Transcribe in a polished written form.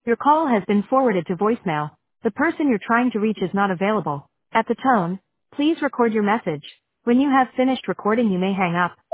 Your call has been forwarded to voicemail. The person you're trying to reach is not available. At the tone, please record your message. When you have finished recording, you may hang up.